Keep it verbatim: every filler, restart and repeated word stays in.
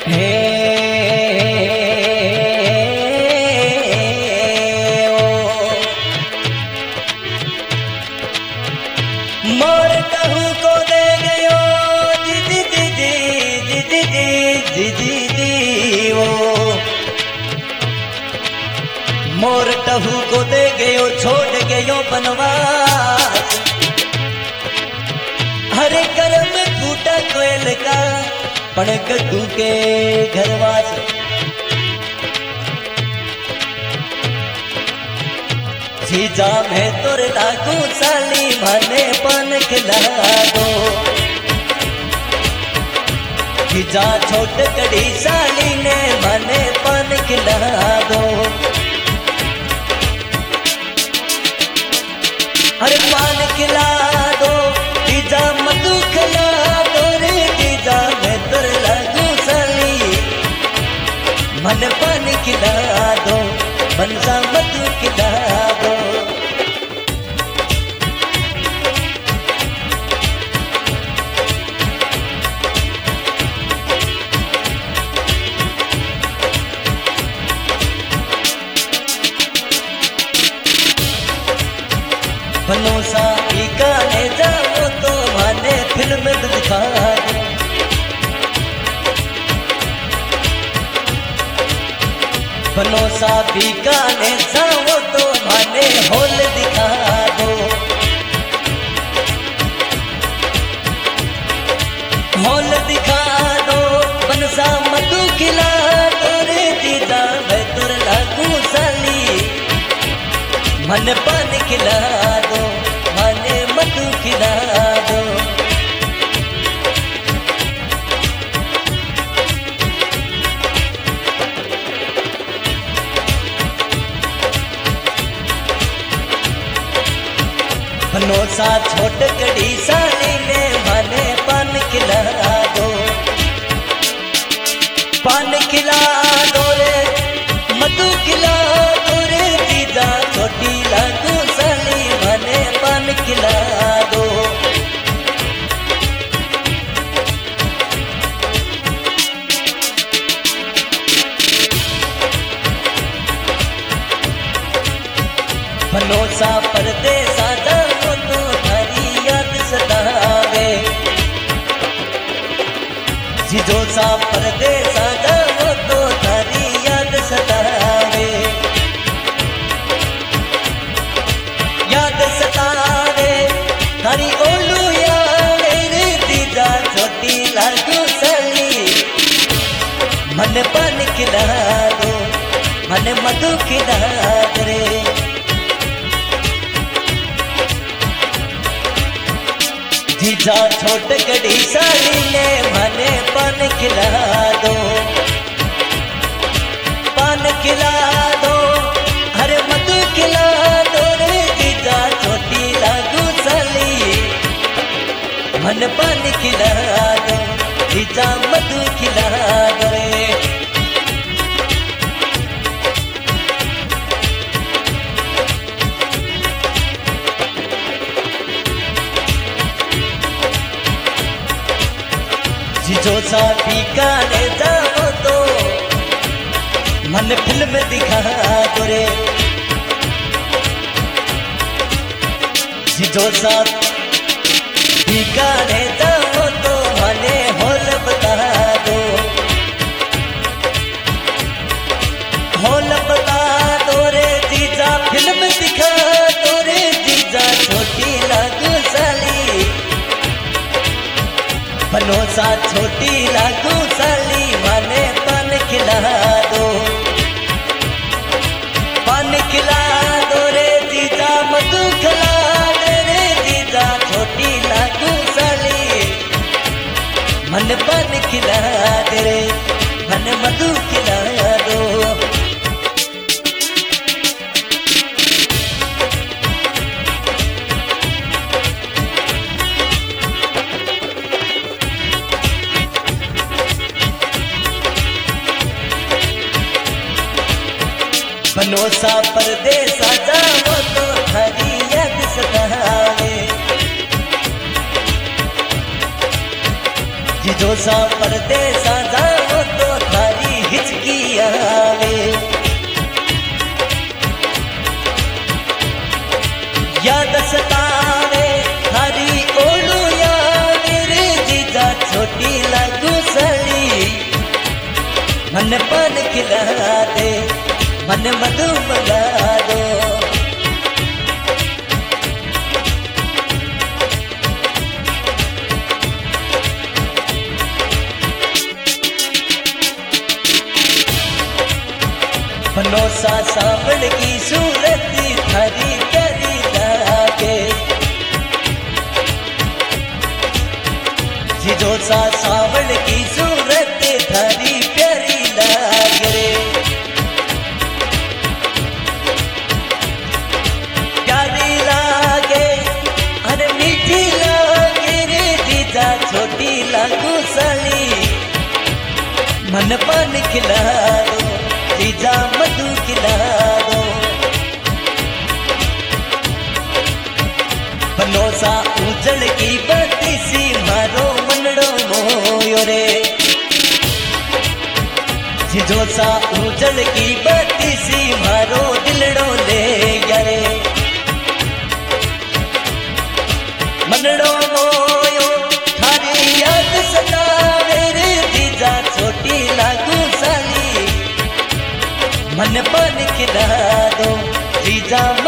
हे मोर कहूँ को दे गयो जी जी जी जी जी जी जी जी ओ मोर टहू को दे गयो छोड़ गयो बनवास हरे कर में फूटा कोयल का पण गड्डू के घरवास जीजा मैं तोर लागू साली माने पान खिला दो जीजा छोट कड़ी साली ने माने पान खिला दो अरे पान खिला दो जीजा मधु खिला दो रे जीजा मैं तोर लागू साली मन पान खिला दो बनसा मधु खिला दो बनोसा गाने जाओ तो माने फिल्म दिखा दो बनोसा गाने जाओ तो माने हॉल दिखा दो हॉल दिखा दो बनसा मधु खिला दो रे जीजा मैं तोर लागू साली मन पान खिला दो माने मधु खिला दो बनोसा छोट कड़ी साली ने माने पान खिला दो पान खिला दो रे मधु खिला दो रे जीजा छोटी लागू साली माने पान खिला दो बनोसा परदेसा जाओ तो थारी याद सतावे जिजोसा परदेसा जाओ तो थारी याद सतावे याद सतावे थारी ओलू याद रे जीजा छोटी लागू साली मन पान खिला दो मन मधु खिला दो रे जीजा छोट कड़ी साली ने माने पान खिला दो पान खिला दो हरे मधु खिला दो रे जीजा छोटी लागू साली मन पान खिला दो जीजा मधु खिला दो रे जिजोसा गाने जाओ तो मन फिल्म दिखा दो रे जिजोसा गाने जाओ तो मने हॉल बता दो हॉल बता दो रे जीजा फिल्म दिखा दो रे जीजा छोटी लागू साली बनोसा छोटी लागू साली माने पान खिला दो पान खिला दो रे जीजा मधु खिला दे रे जीजा छोटी लागू साली मन पान खिला दे रे मन मधु खिला दो बनोसा परदेसा जाओ तो थारी याद सतावे जिजोसा परदेसा जाओ तो सतावे थारी ओलू याद रे जीजा छोटी लागू साली मन पान खिला दे मन मधु मंगा दो मनोसा सावड़ की सूरत थारी करी लागे जिजोसा सावड़ की सूरत थारी प्यारी लागे प्यारी लागे अरे मीठी लागे रे जीजा छोटी लागू साली मन पान खिला दो जीजा मधु खिला दो बनोसा उजड़ की बत्ती सी मारो मनड़ो मोयो रे जिजोसा उजड़ की बत्ती सी मारो दिलड़ो ले गया रे मनड़ो मोयो थारी याद सतावे रे जीजा छोटी लागू साली मन पान खिला दो जीजा